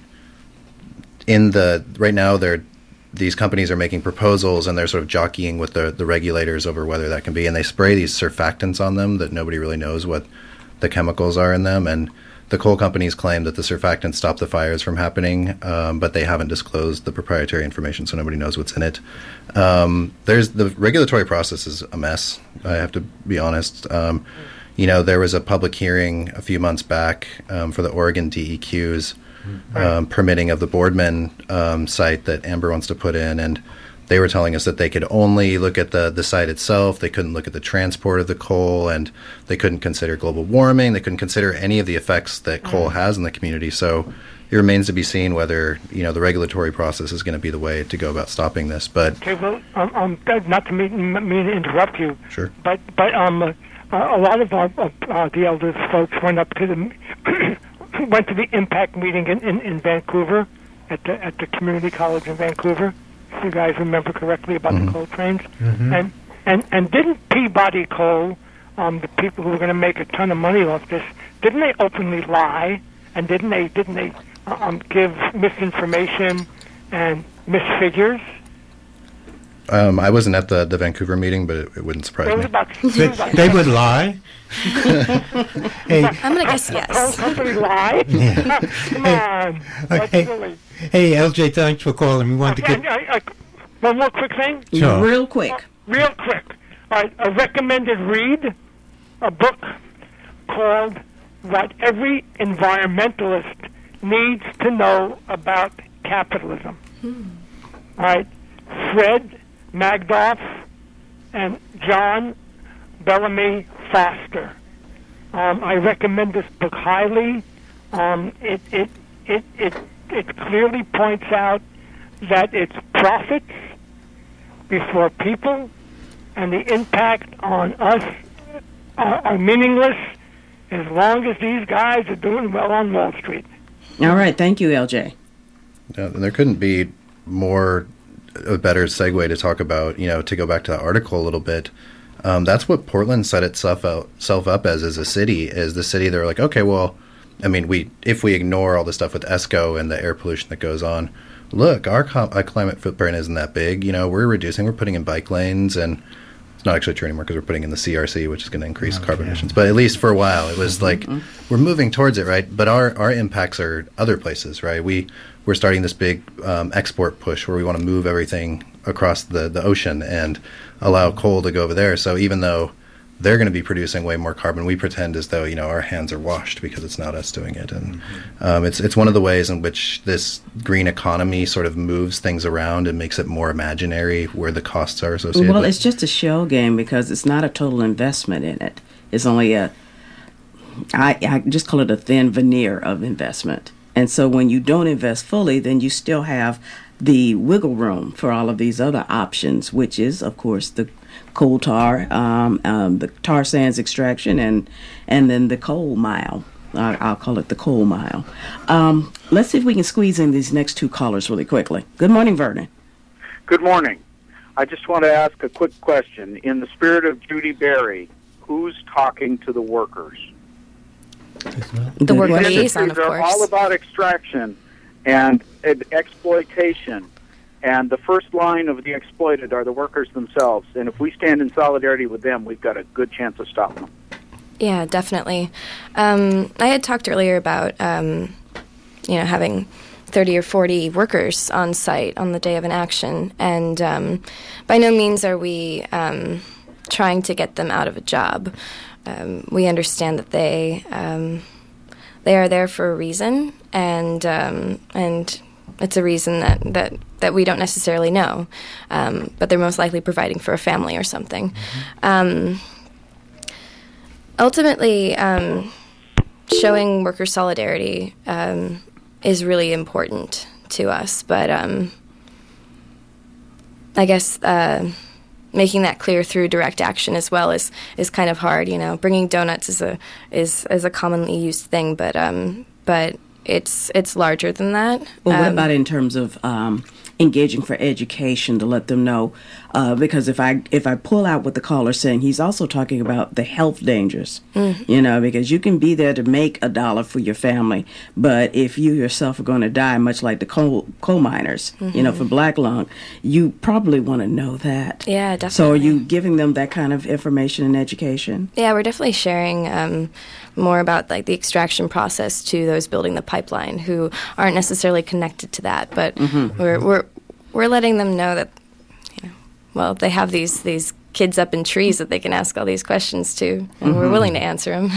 in the right now they're these companies are making proposals and they're sort of jockeying with the, the regulators over whether that can be. And they spray these surfactants on them that nobody really knows what the chemicals are in them. And the coal companies claim that the surfactants stop the fires from happening, um, but they haven't disclosed the proprietary information, so nobody knows what's in it. Um, there's the regulatory process is a mess, I have to be honest. Um, you know, there was a public hearing a few months back um, for the Oregon D E Q's Um, permitting of the Boardman um, site that Amber wants to put in, and they were telling us that they could only look at the, the site itself, they couldn't look at the transport of the coal, and they couldn't consider global warming, they couldn't consider any of the effects that coal has in the community. So it remains to be seen whether, you know, the regulatory process is going to be the way to go about stopping this. But Okay, well, um, um, not to mean, mean to interrupt you, sure. but but um, uh, a lot of our, uh, the elders folks went up to the went to the impact meeting in, in, in Vancouver at the at the community college in Vancouver. If you guys remember correctly about Mm-hmm. the coal trains, Mhm. and and and didn't Peabody Coal, um, the people who were going to make a ton of money off this, didn't they openly lie, and didn't they didn't they uh, um, give misinformation and misfigures? Um, I wasn't at the, the Vancouver meeting, but it, it wouldn't surprise There was me. about, They, there was about they would lie. Hey, I'm going to guess yes. Oh, somebody lied? Yeah. Come on. That's Okay. silly. Hey, L J, thanks for calling. We want to And get. I, I, one more quick thing? Sure. Real quick. Real quick. All right, a recommended read, a book called What Every Environmentalist Needs to Know About Capitalism. All right, Fred Magdoff and John Bellamy Foster. Um, I recommend this book highly. Um, it, it, it, it, it clearly points out that it's profits before people, and the impact on us are, are meaningless as long as these guys are doing well on Wall Street. All right. Thank you, L J. Yeah, and there couldn't be more a better segue to talk about, you know, to go back to that article a little bit. Um, that's what Portland set itself out, self up as as a city. Is the city they're like, okay, well, I mean, we if we ignore all the stuff with ESCO and the air pollution that goes on, look, our, com- our climate footprint isn't that big. You know, we're reducing, we're putting in bike lanes, and it's not actually true anymore because we're putting in the C R C, which is going to increase Oh, carbon yeah. emissions. But at least for a while, it was like we're moving towards it, right? But our, our impacts are other places, right? We we're starting this big um, export push where we want to move everything across the, the ocean and allow coal to go over there. So even though they're going to be producing way more carbon, we pretend as though, you know, our hands are washed because it's not us doing it. And um, it's it's one of the ways in which this green economy sort of moves things around and makes it more imaginary where the costs are associated. Well, with. it's just a shell game because it's not a total investment in it. It's only a, I, I just call it a thin veneer of investment. And so when you don't invest fully, then you still have the wiggle room for all of these other options, which is, of course, the coal tar, um, um, the tar sands extraction, and and then the coal mile. I, I'll call it the coal mile. Um, let's see if we can squeeze in these next two callers really quickly. Good morning, Vernon. Good morning. I just want to ask a quick question. In the spirit of Judy Berry, who's talking to the workers? The work question. liaison, of They're course. all about extraction and, and exploitation. And the first line of the exploited are the workers themselves. And if we stand in solidarity with them, we've got a good chance of stopping them. Yeah, definitely. Um, I had talked earlier about, um, you know, having thirty or forty workers on site on the day of an action, and um, by no means are we um, trying to get them out of a job. Um, we understand that they um, they are there for a reason, and um, and it's a reason that, that that we don't necessarily know, um, but they're most likely providing for a family or something. Mm-hmm. Um, ultimately, um, showing worker solidarity um, is really important to us, but um, I guess uh, making that clear through direct action as well is, is kind of hard. You know, bringing donuts is a is is a commonly used thing, but um, but it's it's larger than that. Well, what um, about in terms of um, engaging for education to let them know? Uh, because if I if I pull out what the caller's saying, he's also talking about the health dangers. Mm. You know, because you can be there to make a dollar for your family, but if you yourself are going to die, much like the coal coal miners, mm-hmm. you know, for black lung, you probably want to know that. Yeah, definitely. So, are you giving them that kind of information and education? Yeah, we're definitely sharing um, more about like the extraction process to those building the pipeline who aren't necessarily connected to that, but mm-hmm. we're we're we're letting them know that, you know, well, they have these these kids up in trees that they can ask all these questions to, and mm-hmm. we're willing to answer them.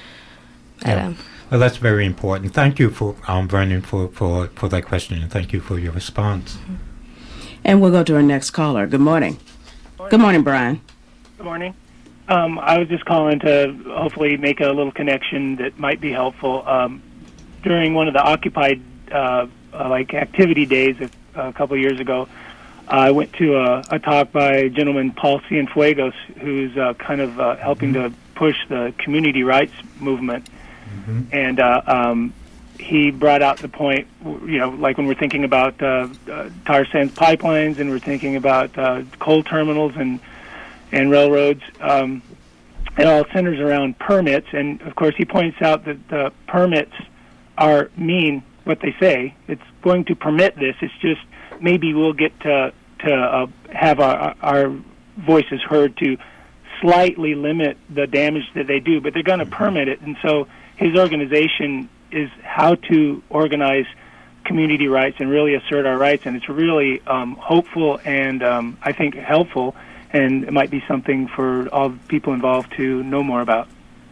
But, yeah. um, well, that's very important. Thank you for um, Vernon for, for, for that question, and thank you for your response. Mm-hmm. And we'll go to our next caller. Good morning. morning. Good morning, Brian. Good morning. Um, I was just calling to hopefully make a little connection that might be helpful. Um, during one of the Occupied uh, uh, like activity days a, a couple of years ago, I went to a, a talk by Gentleman Paul Cienfuegos, who's uh, kind of uh, helping mm-hmm. to push the community rights movement. Mm-hmm. And uh, um, he brought out the point, you know, like when we're thinking about uh, uh, tar sands pipelines and we're thinking about uh, coal terminals and and railroads, um, it all centers around permits. And, of course, he points out that the permits are mean what they say. It's going to permit this. It's just maybe we'll get to, to uh, have our, our voices heard to slightly limit the damage that they do, but they're going to permit it. And so his organization is how to organize community rights and really assert our rights, and it's really um, hopeful and um, I think helpful, and it might be something for all people involved to know more about.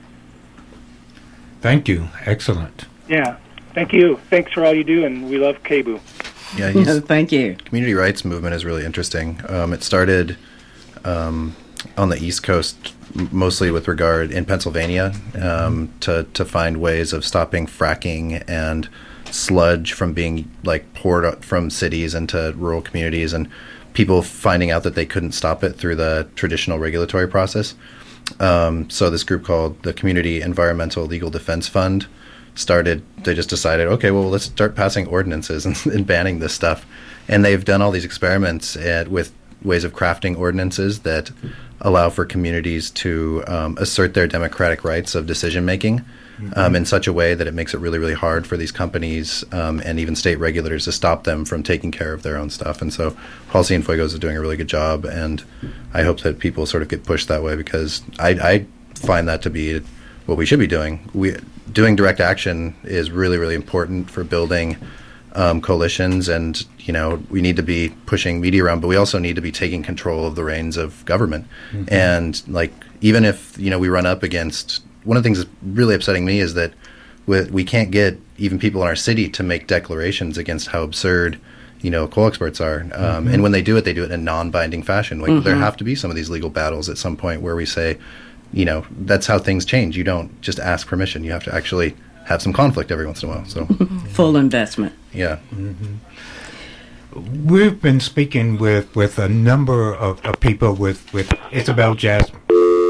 Thank you. Excellent. Yeah. Thank you. Thanks for all you do, and we love K B O. Yeah, he's, thank you. Community rights movement is really interesting. Um, it started um, on the East Coast, mostly with regard in Pennsylvania, um, to to find ways of stopping fracking and sludge from being like poured out from cities into rural communities, and people finding out that they couldn't stop it through the traditional regulatory process. Um, so this group called the Community Environmental Legal Defense Fund started, they just decided, okay, well, let's start passing ordinances and, and banning this stuff. And they've done all these experiments at, with ways of crafting ordinances that allow for communities to um, assert their democratic rights of decision-making mm-hmm. um, in such a way that it makes it really, really hard for these companies um, and even state regulators to stop them from taking care of their own stuff. And so Paul Cienfuegos is doing a really good job, and I hope that people sort of get pushed that way, because I, I find that to be what we should be doing. We doing direct action is really, really important for building um, coalitions, and you know we need to be pushing media around, but we also need to be taking control of the reins of government. Mm-hmm. And like even if you know we run up against, one of the things that's really upsetting me is that we, we can't get even people in our city to make declarations against how absurd you know coal exports are. Um, mm-hmm. And when they do it, they do it in a non-binding fashion. Like mm-hmm. there have to be some of these legal battles at some point where we say, you know, that's how things change. You don't just ask permission. You have to actually have some conflict every once in a while. So full investment. Yeah. Mm-hmm. We've been speaking with, with a number of, of people with, with Isabel Jasmine.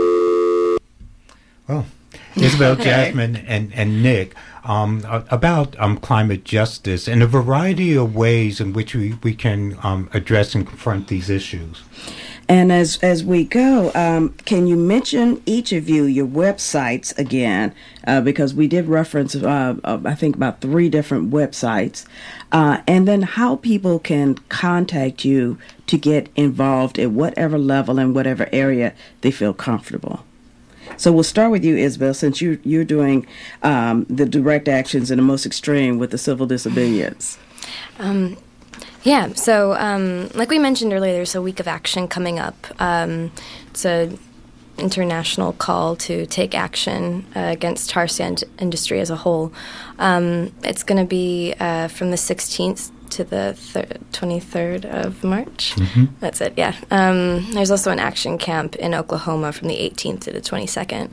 Well, Isabel okay. Jasmine and, and Nick um, about um, climate justice and a variety of ways in which we, we can um, address and confront these issues. And as as we go, um, can you mention each of you your websites again? Uh, because we did reference, uh, uh, I think, about three different websites. Uh, and then how people can contact you to get involved at whatever level and whatever area they feel comfortable. So we'll start with you, Isabel, since you, you're doing um, the direct actions in the most extreme with the civil disobedience. Um Yeah, so um, like we mentioned earlier, there's a week of action coming up. Um, it's an international call to take action uh, against tar sand industry as a whole. Um, it's going to be uh, from the sixteenth to the thir- twenty-third of March. Mhm. That's it, yeah. Um, there's also an action camp in Oklahoma from the eighteenth to the twenty-second.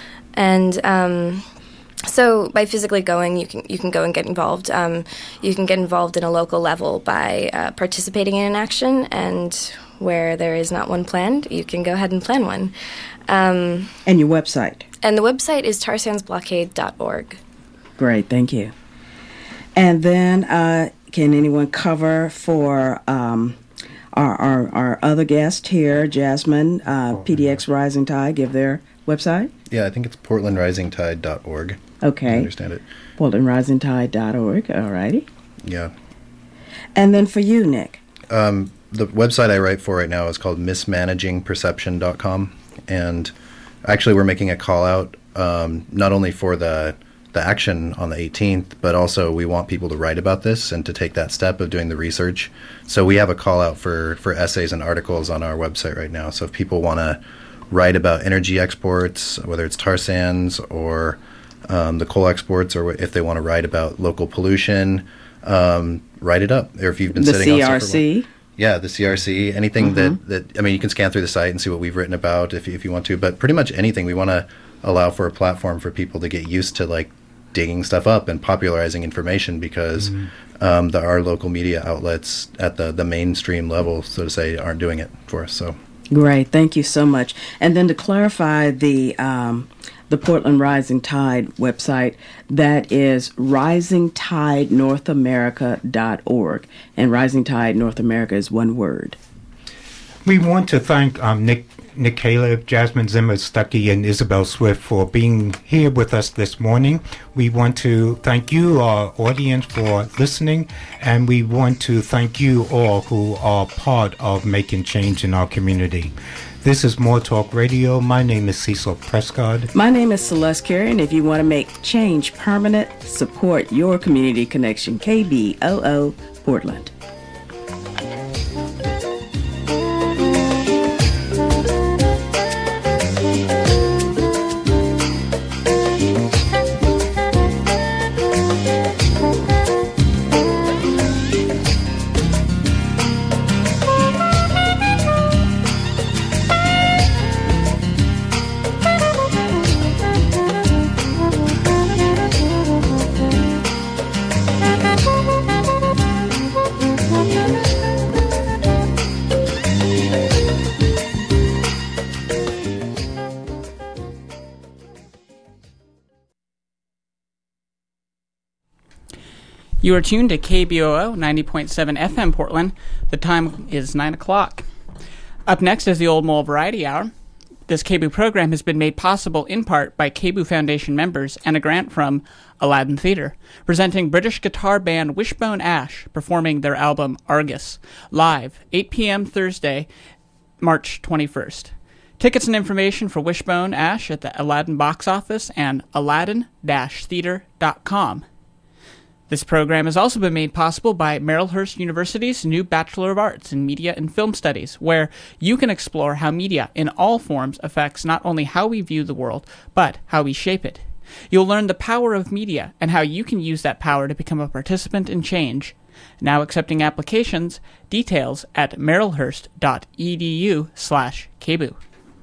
And um, so by physically going, you can you can go and get involved. Um, you can get involved in a local level by uh, participating in an action, and where there is not one planned, you can go ahead and plan one. Um, and your website? And the website is tar sands blockade dot org. Great, thank you. And then, uh, can anyone cover for um, our, our our other guest here, Jasmine, uh, P D X Rising Tide, give their website? Yeah, I think it's portland rising tide dot org. Okay. I understand it. portland rising tide dot org, all righty. Yeah. And then for you, Nick? Um, the website I write for right now is called mismanaging perception dot com. And actually we're making a call out um, not only for the the action on the eighteenth, but also we want people to write about this and to take that step of doing the research. So we have a call out for, for essays and articles on our website right now. So if people want to write about energy exports, whether it's tar sands or um, the coal exports, or if they want to write about local pollution, um, write it up. Or if you've been the sitting C R on C? stuff for, yeah, the C R C, anything Mhm. that, that, I mean, you can scan through the site and see what we've written about if you, if you want to, but pretty much anything. We want to allow for a platform for people to get used to, like, digging stuff up and popularizing information, because Mm-hmm. um, the, our local media outlets at the, the mainstream level, so to say, aren't doing it for us. So Great, thank you so much. And then to clarify the um, the Portland Rising Tide website, that is rising tide north america dot org. And Rising Tide North America is one word. We want to thank um, Nick, Nick Caleb, Jasmine Zimmer Stuckey, and Isabel Swift for being here with us this morning. We want to thank you, our audience, for listening, and we want to thank you all who are part of making change in our community. This is More Talk Radio. My name is Cecil Prescott. My name is Celeste Carey, and if you want to make change permanent, support your community connection, K B O O Portland. You are tuned to K B O O ninety point seven F M Portland. The time is nine o'clock. Up next is the Old Mole Variety Hour. This K B O program has been made possible in part by K B O Foundation members and a grant from Aladdin Theatre, presenting British guitar band Wishbone Ash performing their album Argus, live, eight p.m. Thursday, March twenty-first. Tickets and information for Wishbone Ash at the Aladdin box office and aladdin dash theatre dot com. This program has also been made possible by Marylhurst University's new Bachelor of Arts in Media and Film Studies, where you can explore how media in all forms affects not only how we view the world, but how we shape it. You'll learn the power of media and how you can use that power to become a participant in change. Now accepting applications, details at marylhurst dot e d u slash K B O.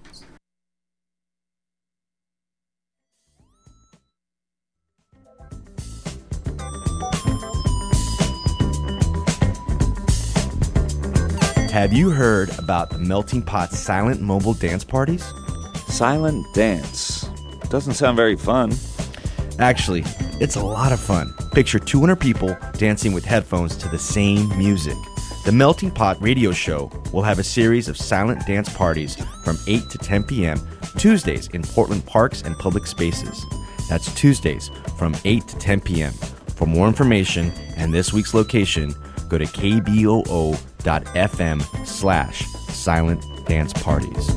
Have you heard about the Melting Pot's silent mobile dance parties? Silent dance? Doesn't sound very fun. Actually, it's a lot of fun. Picture two hundred people dancing with headphones to the same music. The Melting Pot radio show will have a series of silent dance parties from eight to ten p.m. Tuesdays in Portland parks and public spaces. That's Tuesdays from eight to ten p.m. For more information and this week's location, go to kboo dot f m slash silent dance parties.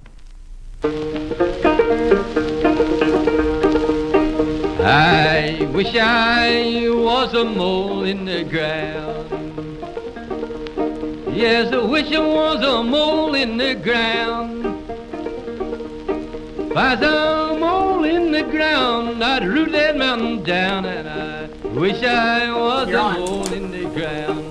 I wish I was a mole in the ground. Yes, I wish I was a mole in the ground. If I was a mole in the ground, I'd root that mountain down, and I wish I was You're a on. mole in the ground.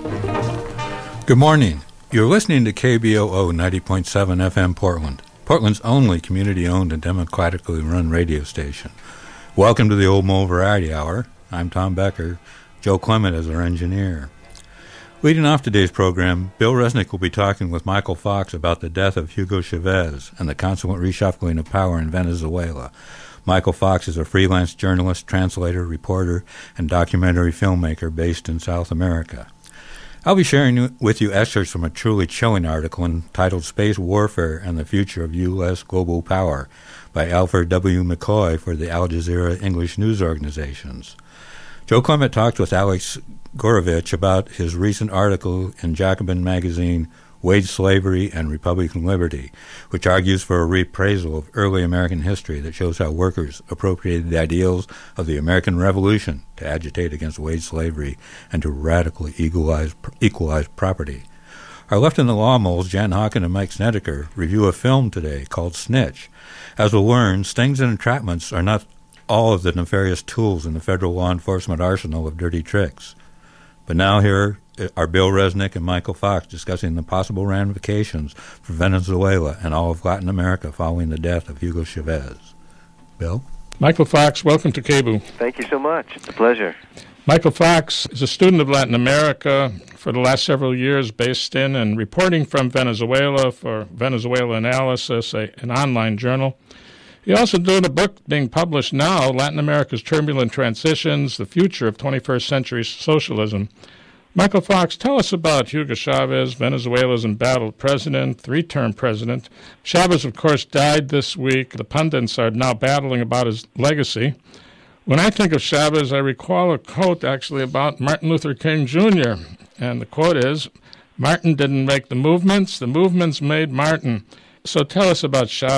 Good morning. You're listening to K B O O ninety point seven F M Portland, Portland's only community-owned and democratically run radio station. Welcome to the Old Mole Variety Hour. I'm Tom Becker. Joe Clement is our engineer. Leading off today's program, Bill Resnick will be talking with Michael Fox about the death of Hugo Chavez and the consequent reshuffling of power in Venezuela. Michael Fox is a freelance journalist, translator, reporter, and documentary filmmaker based in South America. I'll be sharing with you excerpts from a truly chilling article entitled Space Warfare and the Future of U S Global Power by Alfred W. McCoy for the Al Jazeera English News Organizations. Joe Clement talked with Alex Gorovich about his recent article in Jacobin magazine, Wage Slavery and Republican Liberty, which argues for a reappraisal of early American history that shows how workers appropriated the ideals of the American Revolution to agitate against wage slavery and to radically equalize, equalize property. Our Left in the Law moles, Jan Hawken and Mike Snedeker, review a film today called Snitch. As we'll learn, stings and entrapments are not all of the nefarious tools in the federal law enforcement arsenal of dirty tricks. But now here are Bill Resnick and Michael Fox discussing the possible ramifications for Venezuela and all of Latin America following the death of Hugo Chavez. Bill? Michael Fox, welcome to K B O O. Thank you so much. It's a pleasure. Michael Fox is a student of Latin America for the last several years, based in and reporting from Venezuela for Venezuela Analysis, a, an online journal. He also did a book being published now, Latin America's Turbulent Transitions, The Future of twenty-first Century Socialism. Michael Fox, tell us about Hugo Chavez, Venezuela's embattled president, three-term president. Chavez, of course, died this week. The pundits are now battling about his legacy. When I think of Chavez, I recall a quote actually about Martin Luther King Junior And the quote is, "Martin didn't make the movements, the movements made Martin." So tell us about Chavez.